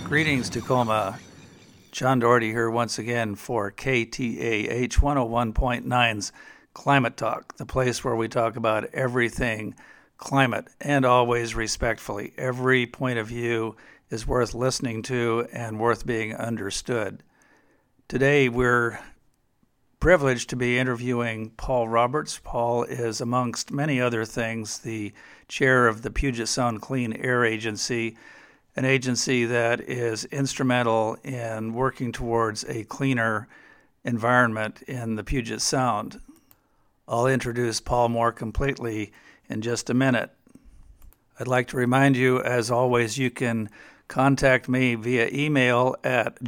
Greetings, Tacoma. John Doherty here once again for KTAH 101.9's Climate Talk, the place where we talk about everything climate and always respectfully. Every point of view is worth listening to and worth being understood. Today we're privileged to be interviewing Paul Roberts. Paul is, amongst many other things, the chair of the Puget Sound Clean Air Agency, an agency that is instrumental in working towards a cleaner environment in the Puget Sound. I'll introduce Paul more completely in just a minute. I'd like to remind you, as always, you can contact me via email at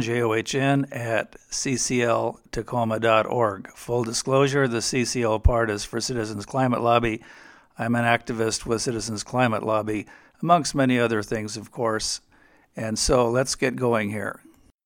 johnjohn@ccltacoma.org. Full disclosure, the CCL part is for Citizens Climate Lobby. I'm an activist with Citizens Climate Lobby, amongst many other things, of course. And so let's get going here.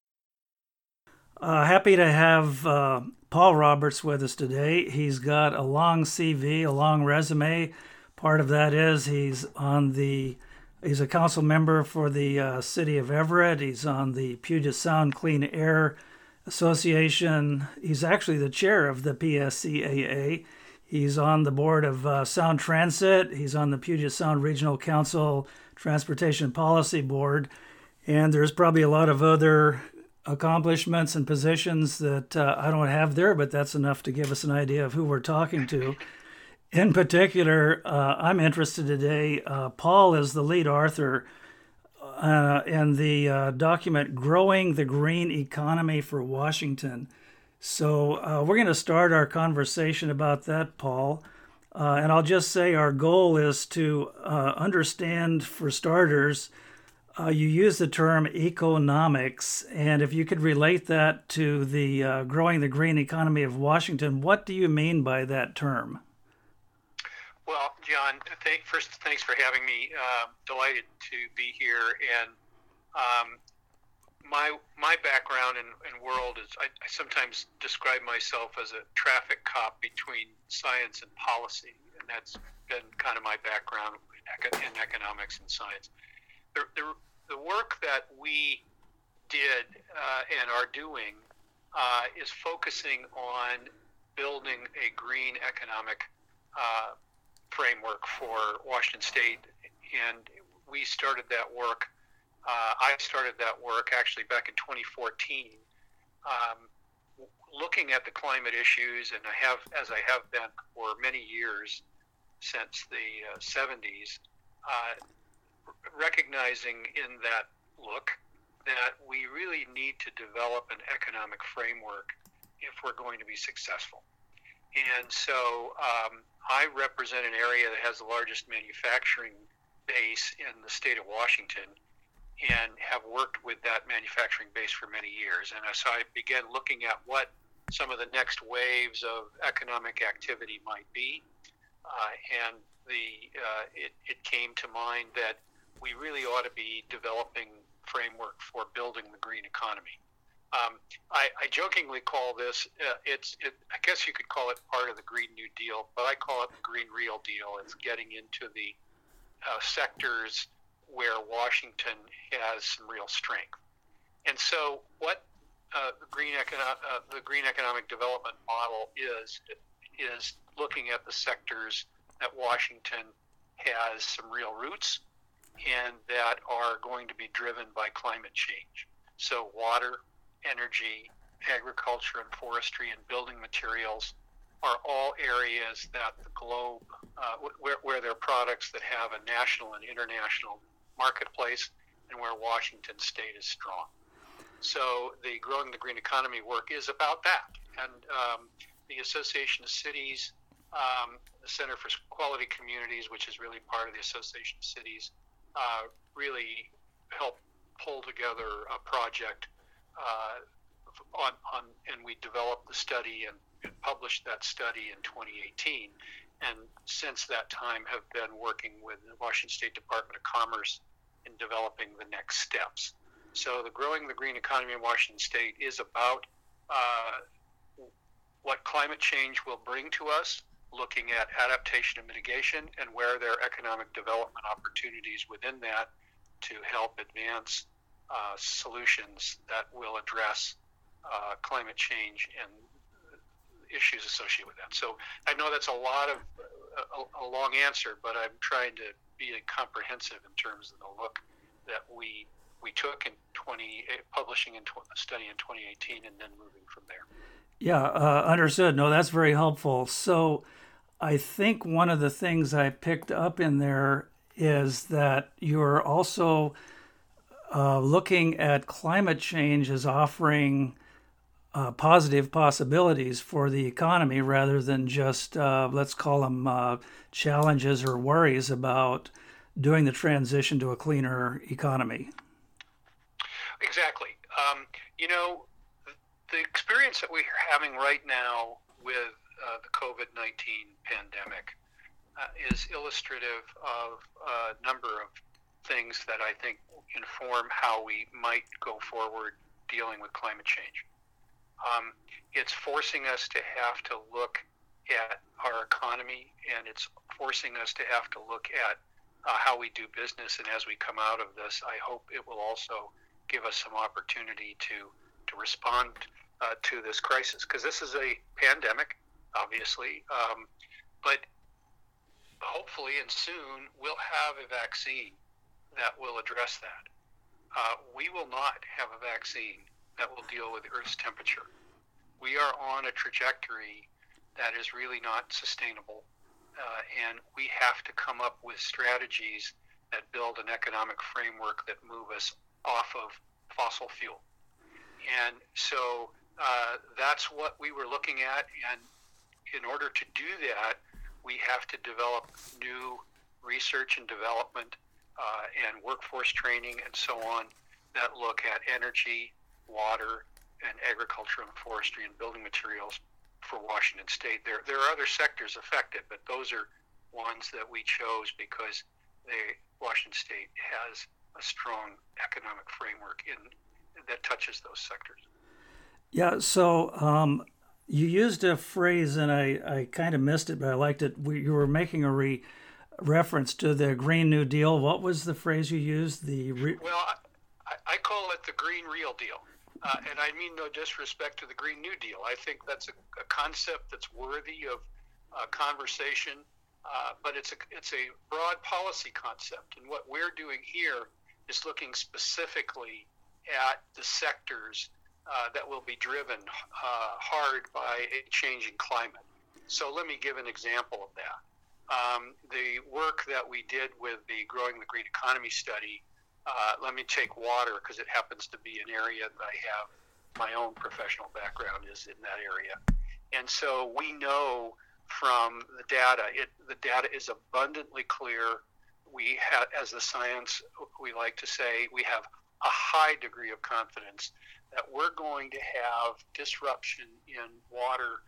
Happy to have Paul Roberts with us today. He's got a long CV, a long resume. Part of that is he's a council member for the city of Everett. He's on the Puget Sound Clean Air Association. He's actually the chair of the PSCAA. He's on the board of Sound Transit. He's on the Puget Sound Regional Council Transportation Policy Board. And there's probably a lot of other accomplishments and positions that I don't have there, but that's enough to give us an idea of who we're talking to. In particular, I'm interested today, Paul is the lead author in the document Growing the Green Economy for Washington. So we're going to start our conversation about that, Paul. And I'll just say our goal is to understand, for starters, you use the term economics. And if you could relate that to the Growing the Green Economy of Washington, what do you mean by that term? Well, John, first, thanks for having me. Delighted to be here. And my background and world is I sometimes describe myself as a traffic cop between science and policy, and that's been kind of my background in economics and science. The work that we did and are doing is focusing on building a green economic framework for Washington State, and we started that work. I started that work actually back in 2014, looking at the climate issues, and I have been for many years since the 70s, recognizing in that look that we really need to develop an economic framework if we're going to be successful. And so I represent an area that has the largest manufacturing base in the state of Washington, and have worked with that manufacturing base for many years. And so I began looking at what some of the next waves of economic activity might be. And it came to mind that we really ought to be developing framework for building the green economy. I jokingly call this, I guess you could call it part of the Green New Deal, but I call it the Green Real Deal. It's getting into the sectors where Washington has some real strength. And so what the green economic development model is looking at the sectors that Washington has some real roots and that are going to be driven by climate change. So water, energy, agriculture and forestry, and building materials are all areas that the globe, where there are products that have a national and international marketplace, and where Washington State is strong. So the Growing the Green Economy work is about that. And the Association of Cities, the Center for Quality Communities, which is really part of the Association of Cities, really helped pull together a project and we developed the study and published that study in 2018. And since that time have been working with the Washington State Department of Commerce in developing the next steps. So the Growing the Green Economy in Washington State is about what climate change will bring to us, looking at adaptation and mitigation, and where there are economic development opportunities within that to help advance solutions that will address climate change and issues associated with that. So I know that's a long answer, but I'm trying to be comprehensive in terms of the look that we took in publishing a study in 2018 and then moving from there. Yeah, understood. No, that's very helpful. So I think one of the things I picked up in there is that you're also looking at climate change as offering positive possibilities for the economy rather than just, let's call them challenges or worries about doing the transition to a cleaner economy. Exactly. The experience that we're having right now with the COVID-19 pandemic is illustrative of a number of things that I think inform how we might go forward dealing with climate change. It's forcing us to have to look at our economy, and it's forcing us to have to look at how we do business. And as we come out of this, I hope it will also give us some opportunity to respond to this crisis, because this is a pandemic, obviously, but hopefully and soon we'll have a vaccine that will address that. We will not have a vaccine that will deal with Earth's temperature. We are on a trajectory that is really not sustainable, and we have to come up with strategies that build an economic framework that move us off of fossil fuel. And so that's what we were looking at, and in order to do that, we have to develop new research and development and workforce training and so on that look at energy, water, and agriculture and forestry and building materials for Washington State. There are other sectors affected, but those are ones that we chose because Washington State has a strong economic framework that touches those sectors. Yeah, so you used a phrase, and I kind of missed it, but I liked it. You were making a reference to the Green New Deal. What was the phrase you used? Well, I call it the Green Real Deal. And I mean no disrespect to the Green New Deal. I think that's a concept that's worthy of conversation, but it's a broad policy concept. And what we're doing here is looking specifically at the sectors that will be driven hard by a changing climate. So let me give an example of that. The work that we did with the Growing the Green Economy study, let me take water because it happens to be an area that I have my own professional background is in that area. And so we know from the data, the data is abundantly clear. We have, as the science, we like to say, we have a high degree of confidence that we're going to have disruption in water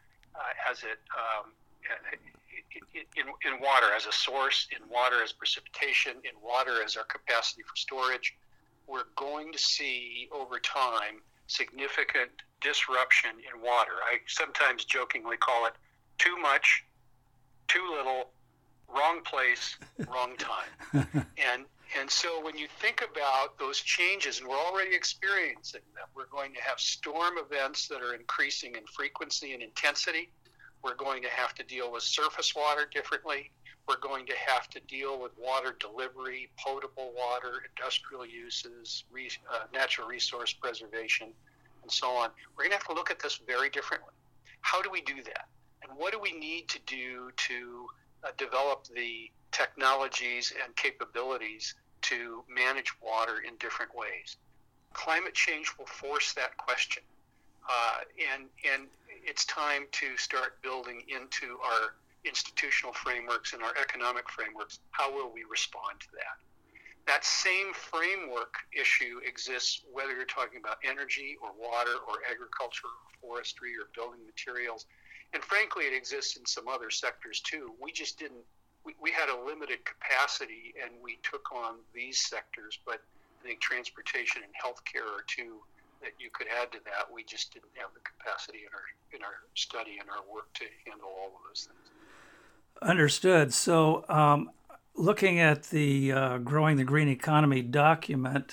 in water as a source, in water as precipitation, in water as our capacity for storage. We're going to see over time significant disruption in water. I sometimes jokingly call it too much, too little, wrong place, wrong time. And so when you think about those changes, and we're already experiencing them, we're going to have storm events that are increasing in frequency and intensity. We're going to have to deal with surface water differently. We're going to have to deal with water delivery, potable water, industrial uses, natural resource preservation, and so on. We're going to have to look at this very differently. How do we do that? And what do we need to do to develop the technologies and capabilities to manage water in different ways? Climate change will force that question. And it's time to start building into our institutional frameworks and our economic frameworks. How will we respond to that? That same framework issue exists whether you're talking about energy or water or agriculture or forestry or building materials. And frankly, it exists in some other sectors too. We just didn't, we had a limited capacity and we took on these sectors, but I think transportation and healthcare are two that you could add to that. We just didn't have the capacity in our study and our work to handle all of those things. Understood. So looking at the Growing the Green Economy document,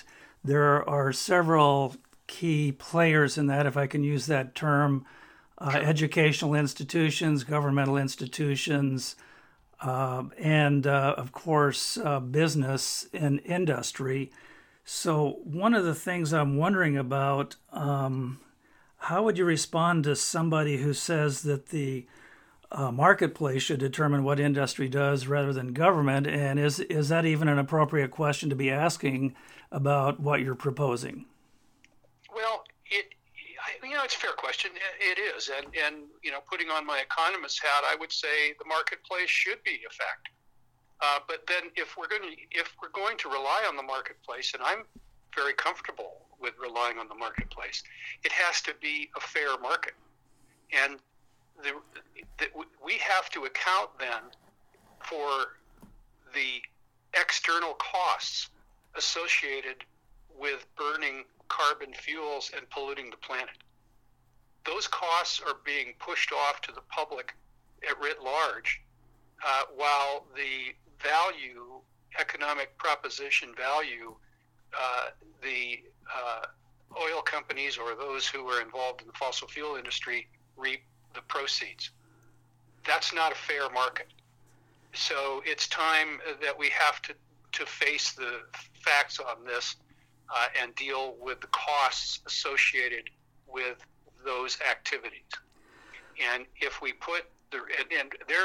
there are several key players in that, if I can use that term, educational institutions, governmental institutions, and of course, business and industry. So, one of the things I'm wondering about, how would you respond to somebody who says that the marketplace should determine what industry does rather than government? And is that even an appropriate question to be asking about what you're proposing? Well, it's a fair question. It is, and putting on my economist hat, I would say the marketplace should be a factor. But then, if we're going to rely on the marketplace, and I'm very comfortable with relying on the marketplace, it has to be a fair market, and we have to account then for the external costs associated with burning carbon fuels and polluting the planet. Those costs are being pushed off to the public at writ large, while the economic proposition value, the oil companies or those who are involved in the fossil fuel industry reap the proceeds. That's not a fair market. So it's time that we have to face the facts on this and deal with the costs associated with those activities. And if we put and there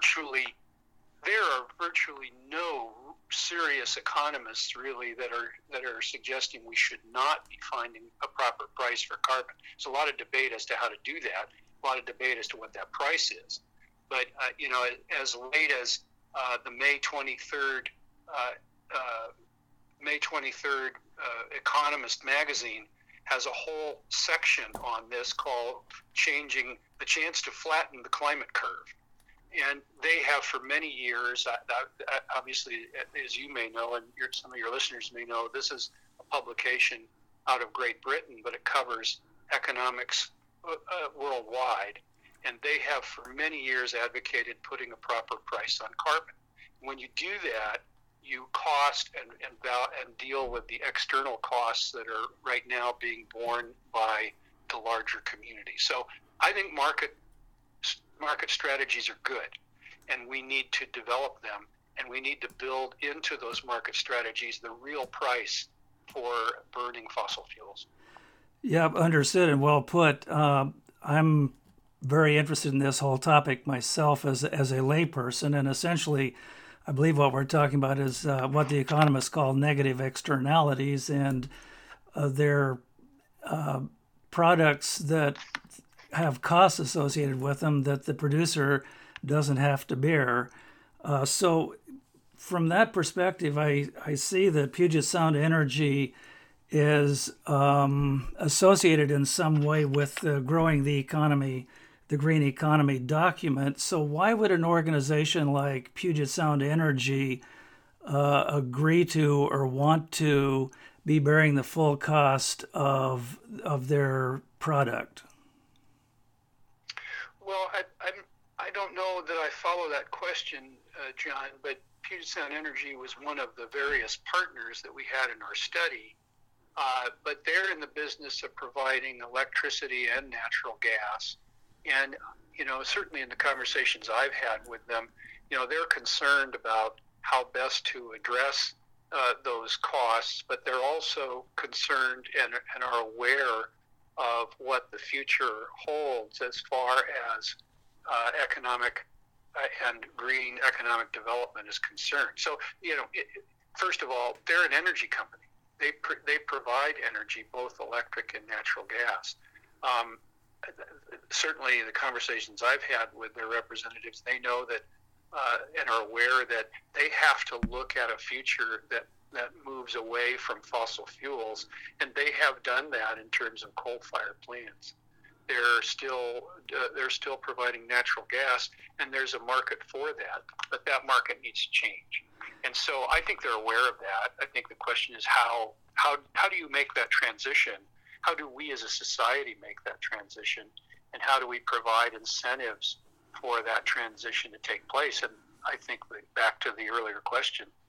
are virtually no serious economists really that are suggesting we should not be finding a proper price for carbon. There's a lot of debate as to how to do that, a lot of debate as to what that price is. But as late as the May 23rd Economist magazine has a whole section on this called "Changing the Chance to Flatten the Climate Curve." And they have for many years, obviously, as you may know, and some of your listeners may know, this is a publication out of Great Britain, but it covers economics worldwide. And they have for many years advocated putting a proper price on carbon. When you do that, you cost and deal with the external costs that are right now being borne by the larger community. So I think market strategies are good, and we need to develop them, and we need to build into those market strategies the real price for burning fossil fuels. Yeah, understood and well put. I'm very interested in this whole topic myself as a layperson, and essentially I believe what we're talking about is what the economists call negative externalities, and they're products that have costs associated with them that the producer doesn't have to bear. So from that perspective, I see that Puget Sound Energy is associated in some way with growing the economy, the green economy document. So why would an organization like Puget Sound Energy agree to or want to be bearing the full cost of their product? Well, I don't know that I follow that question, John, but Puget Sound Energy was one of the various partners that we had in our study, but they're in the business of providing electricity and natural gas. And, certainly in the conversations I've had with them, they're concerned about how best to address those costs, but they're also concerned and are aware of what the future holds as far as economic and green economic development is concerned. So, first of all, they're an energy company. They provide energy, both electric and natural gas. Certainly, the conversations I've had with their representatives, they know that and are aware that they have to look at a future that moves away from fossil fuels, and they have done that in terms of coal-fired plants. They're still providing natural gas, and there's a market for that, but that market needs to change. And so I think they're aware of that. I think the question is how do you make that transition? How do we as a society make that transition? And how do we provide incentives for that transition to take place? And I think back to the earlier question,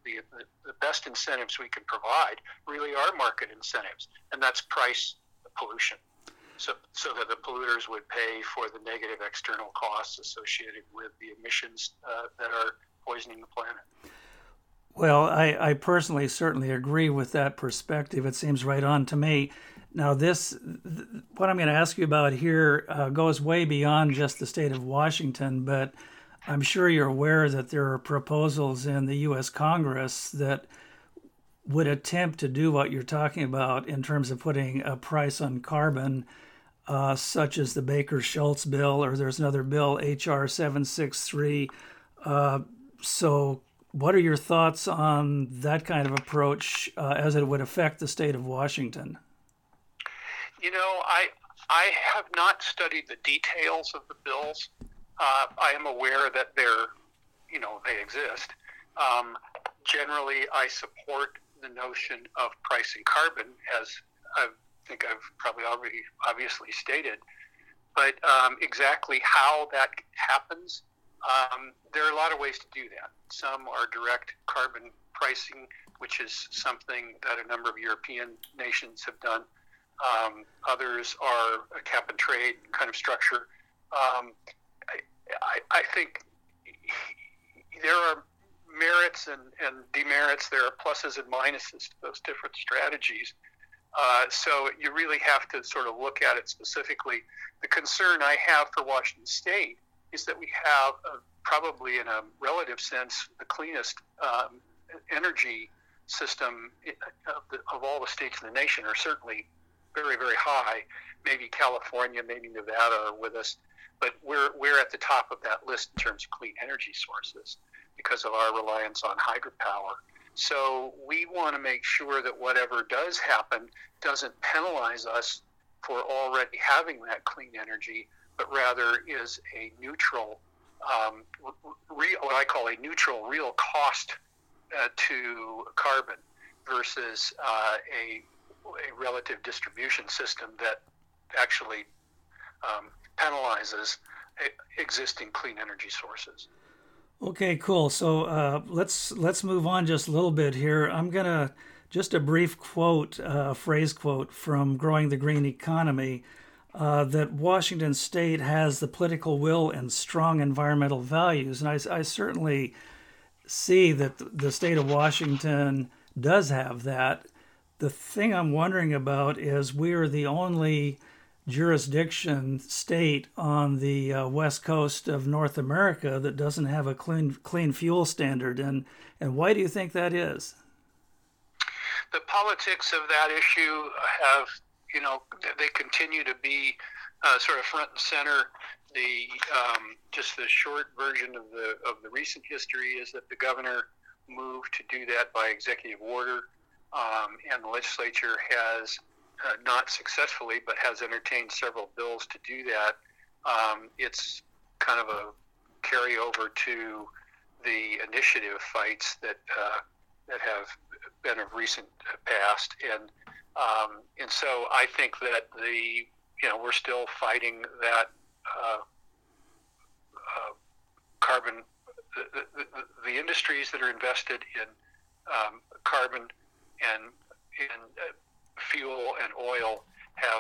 the best incentives we can provide really are market incentives, and that's price pollution. So that the polluters would pay for the negative external costs associated with the emissions that are poisoning the planet. Well, I personally certainly agree with that perspective. It seems right on to me. Now, what I'm going to ask you about here goes way beyond just the state of Washington, but I'm sure you're aware that there are proposals in the U.S. Congress that would attempt to do what you're talking about in terms of putting a price on carbon, such as the Baker-Schultz bill, or there's another bill, H.R. 763. So what are your thoughts on that kind of approach as it would affect the state of Washington? You know, I have not studied the details of the bills. I am aware that they exist. Generally, I support the notion of pricing carbon, as I think I've probably already obviously stated. But exactly how that happens, there are a lot of ways to do that. Some are direct carbon pricing, which is something that a number of European nations have done. Others are a cap and trade kind of structure. I think there are merits and demerits. There are pluses and minuses to those different strategies. So you really have to sort of look at it specifically. The concern I have for Washington State is that we have probably, in a relative sense, the cleanest energy system of all the states in the nation, or certainly very, very high. Maybe California, maybe Nevada are with us, but we're at the top of that list in terms of clean energy sources because of our reliance on hydropower. So we want to make sure that whatever does happen doesn't penalize us for already having that clean energy, but rather is a neutral, what I call a neutral real cost to carbon versus a relative distribution system that actually penalizes existing clean energy sources. Okay, cool. So let's move on just a little bit here. I'm gonna just a brief quote, phrase quote from Growing the Green Economy, that Washington State has the political will and strong environmental values, and I certainly see that the state of Washington does have that. The thing I'm wondering about is we are the only jurisdiction state on the west coast of North America that doesn't have a clean fuel standard, and why do you think that is? The politics of that issue have, they continue to be sort of front and center. Just the short version of the recent history is that the governor moved to do that by executive order, and the legislature has not successfully, but has entertained several bills to do that. It's kind of a carryover to the initiative fights that have been of recent past, and so I think that we're still fighting that carbon. The industries that are invested in carbon and in fuel and oil have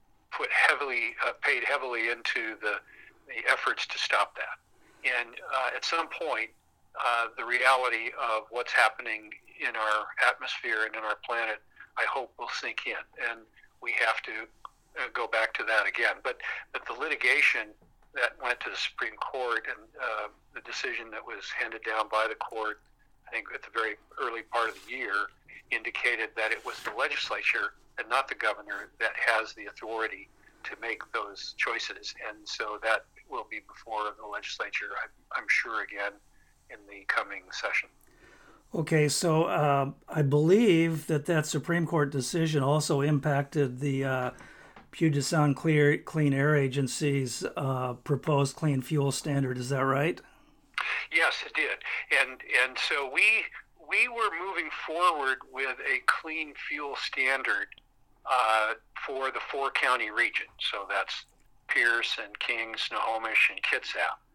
paid heavily into the efforts to stop that. And at some point, the reality of what's happening in our atmosphere and in our planet, I hope, will sink in, and we have to go back to that again. But the litigation that went to the Supreme Court and the decision that was handed down by the court, I think at the very early part of the year, indicated that it was the legislature and not the governor that has the authority to make those choices. And so that will be before the legislature, I'm sure, again in the coming session. Okay, so I believe that Supreme Court decision also impacted the Puget Sound Clean Air Agency's proposed clean fuel standard. Is that right? Yes, it did. And so we were moving forward with a clean fuel standard for the 4-county region. So that's Pierce and King, Snohomish, and Kitsap.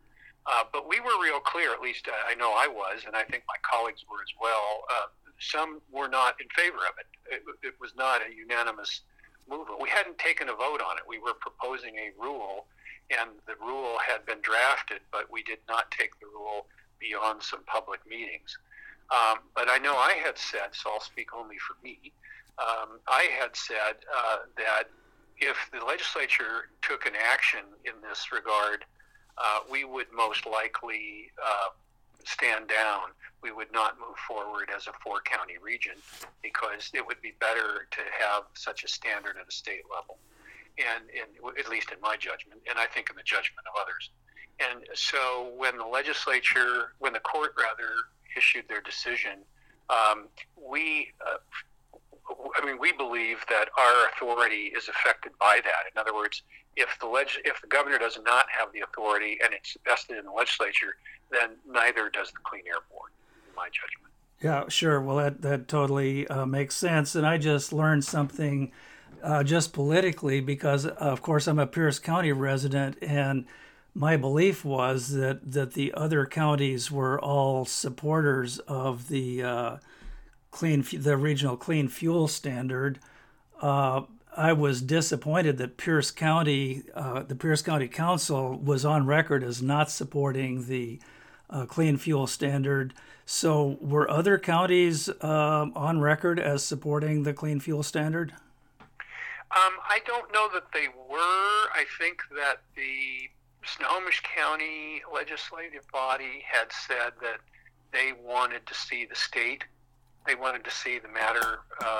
But we were real clear, at least I know I was, and I think my colleagues were as well. Some were not in favor of it. It was not a unanimous movement. We hadn't taken a vote on it. We were proposing a rule, and the rule had been drafted, but we did not take the rule beyond some public meetings. But I know I had said, so I'll speak only for me, I had said that if the legislature took an action in this regard, we would most likely stand down. We would not move forward as a four-county region because it would be better to have such a standard at a state level, and at least in my judgment, and I think in the judgment of others. And so when the court issued their decision, we believe that our authority is affected by that. In other words, if the governor does not have the authority and it's vested in the legislature, then neither does the Clean Air Board, in my judgment. Yeah, sure. Well, that totally makes sense. And I just learned something just politically because, of course, I'm a Pierce County resident, and my belief was that the other counties were all supporters of the regional clean fuel standard. I was disappointed that Pierce County, the Pierce County Council, was on record as not supporting the clean fuel standard. So were other counties on record as supporting the clean fuel standard? I don't know that they were. I think that the Snohomish County legislative body had said that they wanted to see the state. They wanted to see the matter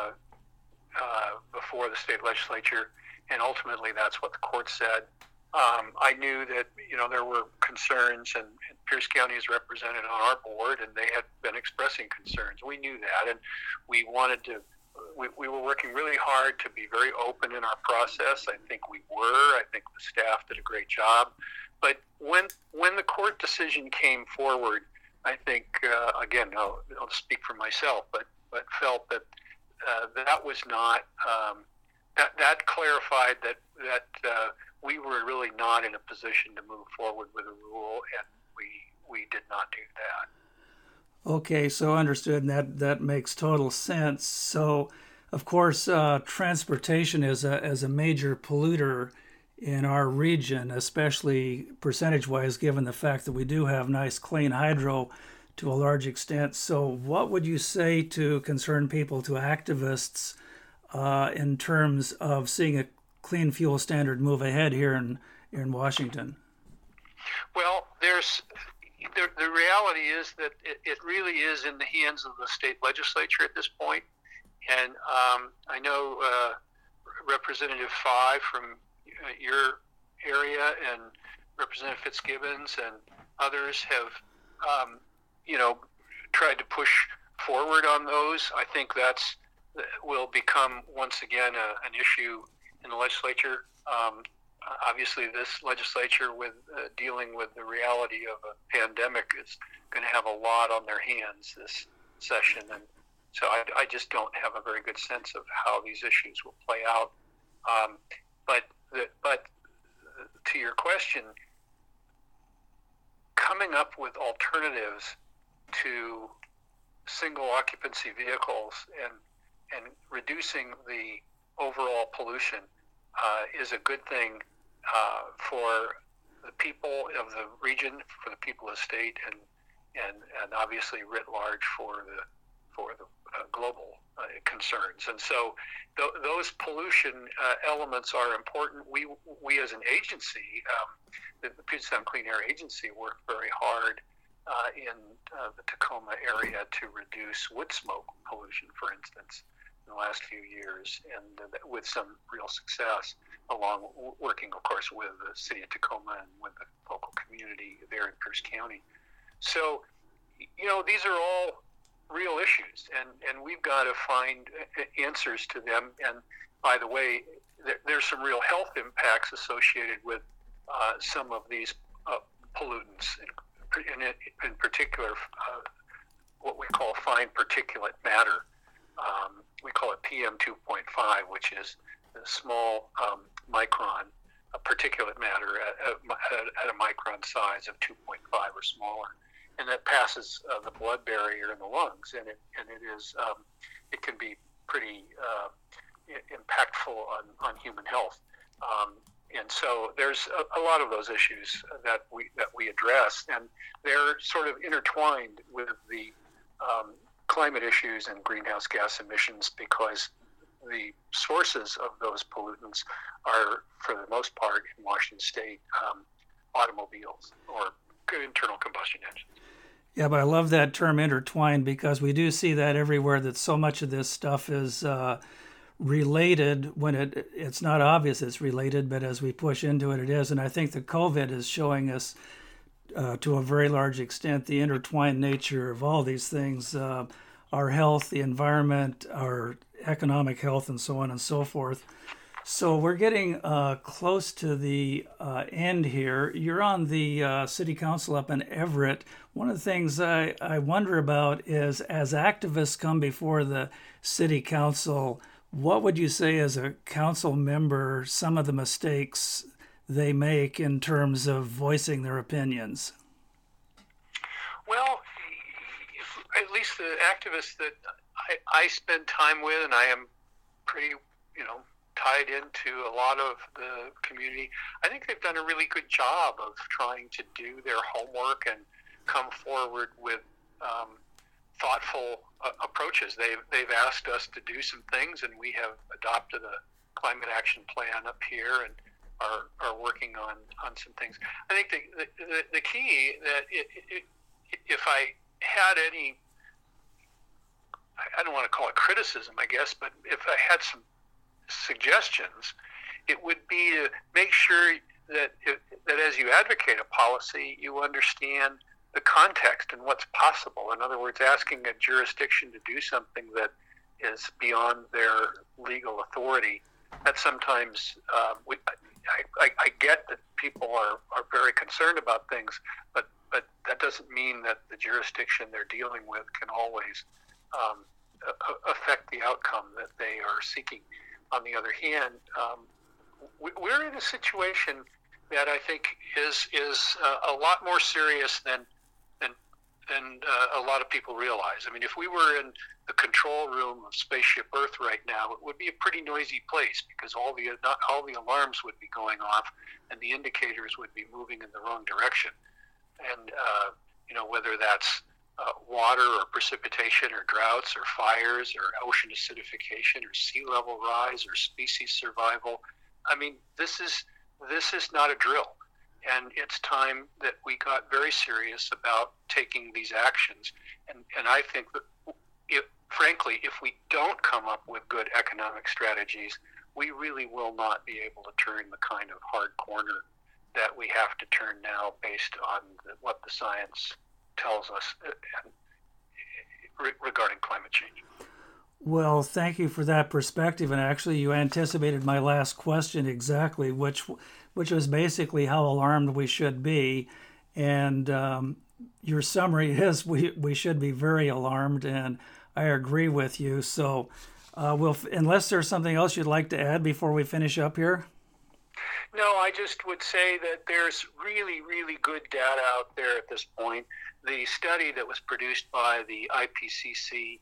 before the state legislature, and ultimately that's what the court said. I knew that there were concerns, and Pierce County is represented on our board, and they had been expressing concerns. We knew that, and we wanted to. We were working really hard to be very open in our process. I think we were. I think the staff did a great job. But when the court decision came forward, I think again, I'll speak for myself, but felt that that was not that clarified that we were really not in a position to move forward with a rule, and we did not do that. Okay, so understood, and that makes total sense. So, of course, transportation is a major polluter in our region, especially percentage-wise, given the fact that we do have nice clean hydro to a large extent. So what would you say to concerned people, to activists, in terms of seeing a clean fuel standard move ahead here in Washington? Well, the reality is that it really is in the hands of the state legislature at this point. And I know Representative Fye from your area and Representative Fitzgibbons and others have tried to push forward on those. I think that's will become once again an issue in the legislature. Obviously, this legislature, with dealing with the reality of a pandemic, is going to have a lot on their hands this session, and so I just don't have a very good sense of how these issues will play out. But to your question, coming up with alternatives to single occupancy vehicles and reducing the overall pollution is a good thing for the people of the region, for the people of the state, and obviously writ large for the global concerns. And so those pollution elements are important. We as an agency, the Puget Sound Clean Air Agency, work very hard in the Tacoma area to reduce wood smoke pollution, for instance, in the last few years, and with some real success, along working, of course, with the city of Tacoma and with the local community there in Pierce County. So, these are all real issues, and we've got to find answers to them. And by the way, there's some real health impacts associated with some of these pollutants, in particular what we call fine particulate matter. We call it PM 2.5, which is the small micron particulate matter at a micron size of 2.5 or smaller, and that passes the blood barrier in the lungs, and it can be pretty impactful on human health. And so there's a lot of those issues that we address, and they're sort of intertwined with the climate issues and greenhouse gas emissions, because the sources of those pollutants are, for the most part, in Washington State, automobiles or internal combustion engines. Yeah, but I love that term intertwined, because we do see that everywhere, that so much of this stuff is related when it's not obvious it's related, but as we push into it, it is. And I think the COVID is showing us to a very large extent the intertwined nature of all these things, our health, the environment, our economic health, and so on and so forth. So we're getting close to the end here. You're on the city council up in Everett. One of the things I wonder about is, as activists come before the city council, what would you say as a council member some of the mistakes they make in terms of voicing their opinions? Well, at least the activists that I spend time with, and I am pretty, tied into a lot of the community, I think they've done a really good job of trying to do their homework and come forward with thoughtful approaches. They've asked us to do some things, and we have adopted a climate action plan up here and are working on some things. I think the key that if I had any, I don't want to call it criticism, I guess, but if I had some suggestions, it would be to make sure that as you advocate a policy, you understand the context and what's possible. In other words, asking a jurisdiction to do something that is beyond their legal authority. That sometimes I get that people are very concerned about things, but that doesn't mean that the jurisdiction they're dealing with can always affect the outcome that they are seeking. On the other hand, we're in a situation that I think is a lot more serious than a lot of people realize. I mean, if we were in the control room of Spaceship Earth right now, it would be a pretty noisy place, because all the alarms would be going off and the indicators would be moving in the wrong direction. And whether that's water or precipitation or droughts or fires or ocean acidification or sea level rise or species survival, I mean, this is not a drill. And it's time that we got very serious about taking these actions. And I think that, frankly, if we don't come up with good economic strategies, we really will not be able to turn the kind of hard corner that we have to turn now based on what the science tells us regarding climate change. Well, thank you for that perspective. And actually, you anticipated my last question exactly, which was basically how alarmed we should be. And your summary is we should be very alarmed, and I agree with you. So unless there's something else you'd like to add before we finish up here? No, I just would say that there's really, really good data out there at this point. The study that was produced by the IPCC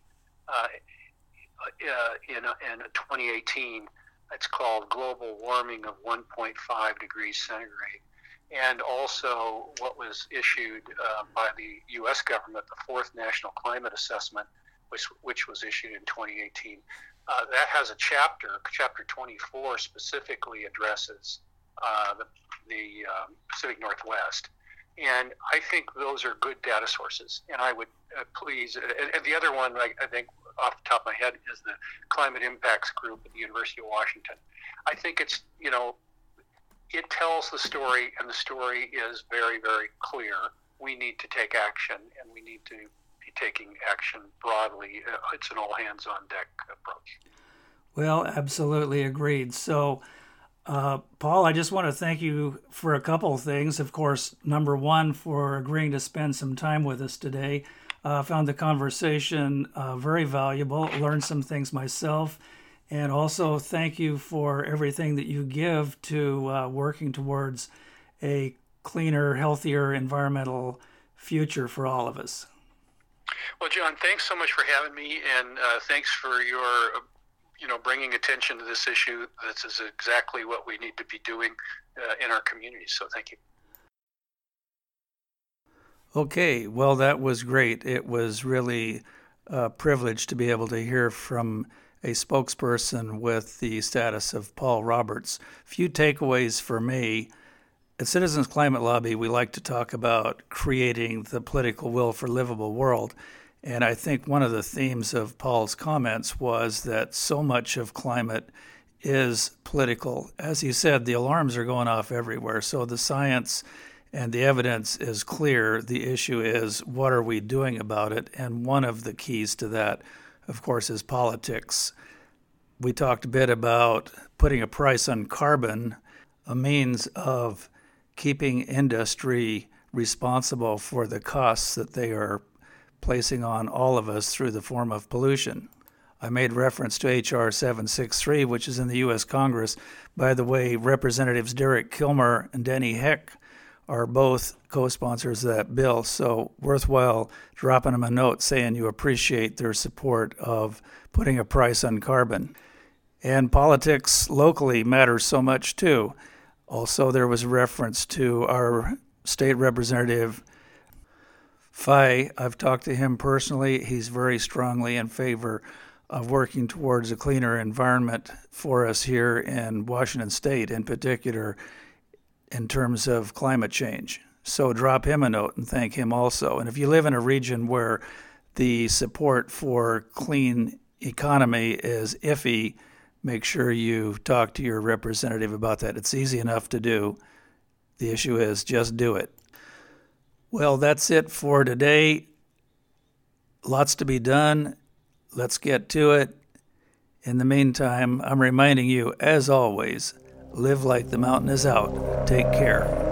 in 2018, it's called Global Warming of 1.5 degrees centigrade. And also what was issued by the U.S. government, the fourth National Climate Assessment, which was issued in 2018. That has a chapter 24, specifically addresses the Pacific Northwest. And I think those are good data sources. And I would please, and the other one, I think off the top of my head, is the Climate Impacts Group at the University of Washington. I think it's, it tells the story, and the story is very, very clear. We need to take action, and we need to be taking action broadly. It's an all-hands-on-deck approach. Well, absolutely agreed. So, Paul, I just want to thank you for a couple of things. Of course, number one, for agreeing to spend some time with us today. Found the conversation very valuable, learned some things myself, And also thank you for everything that you give to working towards a cleaner, healthier environmental future for all of us. Well, John, thanks so much for having me, and thanks for your bringing attention to this issue. This is exactly what we need to be doing in our community. So thank you. Okay, well, that was great. It was really a privilege to be able to hear from a spokesperson with the status of Paul Roberts. Few takeaways for me. At Citizens Climate Lobby, we like to talk about creating the political will for a livable world. And I think one of the themes of Paul's comments was that so much of climate is political. As he said, the alarms are going off everywhere. So the science and the evidence is clear. The issue is, what are we doing about it? And one of the keys to that, of course, is politics. We talked a bit about putting a price on carbon, a means of keeping industry responsible for the costs that they are placing on all of us through the form of pollution. I made reference to H.R. 763, which is in the U.S. Congress. By the way, Representatives Derek Kilmer and Denny Heck are both co-sponsors of that bill, so worthwhile dropping them a note saying you appreciate their support of putting a price on carbon. And politics locally matters so much too. Also, there was reference to our state representative, Fye. I've talked to him personally. He's very strongly in favor of working towards a cleaner environment for us here in Washington State, in particular in terms of climate change. So drop him a note and thank him also. And if you live in a region where the support for clean economy is iffy, make sure you talk to your representative about that. It's easy enough to do. The issue is just do it. Well, that's it for today. Lots to be done. Let's get to it. In the meantime, I'm reminding you, as always, live like the mountain is out. Take care.